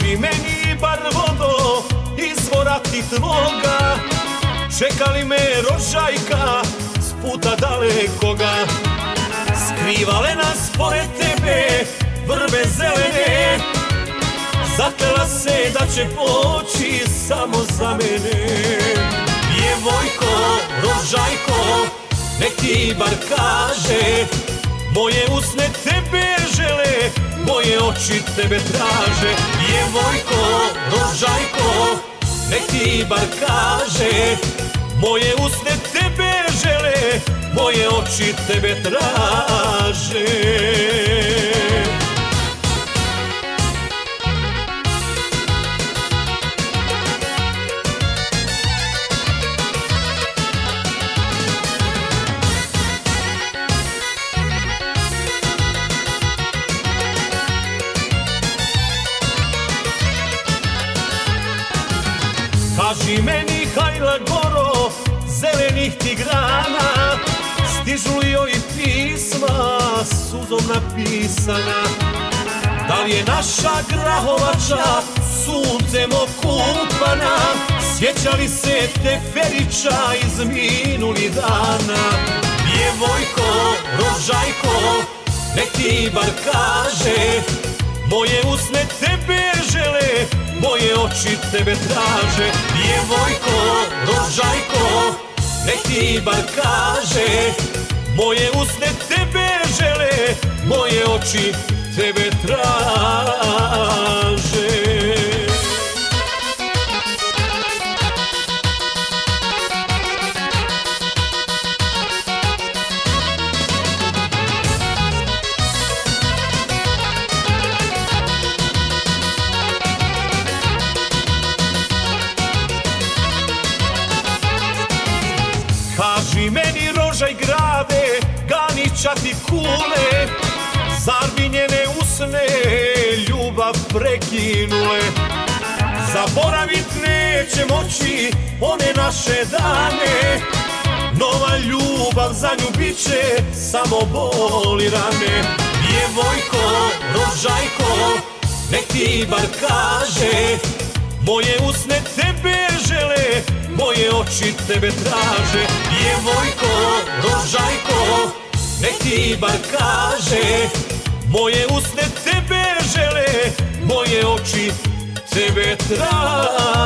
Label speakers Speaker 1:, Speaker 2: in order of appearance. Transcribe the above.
Speaker 1: Kaži meni bar vodo izvora ti tvoga, čeka li me rođajka s puta dalekoga? Skrivale nas pored tebe vrbe zelene, zaklela se da će poći samo za mene. Djevojko, rođajko, nek ti bar kaže, moje usne tebe žele, moje oči tebe traže. Djevojko, rođajko, nek ti bar kaže, moje usne tebe žele, moje oči tebe traže. Kaži meni hajla goro zelenih ti grana, stižu li joj pisma suzom napisana? Da li je naša Grahovača suncem okupana? Sjeća li se te Ferića iz minulih dana? Djevojko, rođajko, nek ti bar kaže, moje usne tebe žele, moje oči tebe traže. Djevojko, rođajko, nek ti bar kaže, moje usne tebe žele, moje oči tebe traže. Kaži meni rožaj grade, Ganića ti kule, zar bi njene usne ljubav prekinule? Zaboravit neće moći one naše dane, nova ljubav za nju biće samo bol i rane. Djevojko, rođajko, nek ti bar kaže, moje usne tebe žele, moje oči tebe traže. Djevojko, rođajko, nek ti bar kaže, moje usne tebe žele, moje oči tebe traže.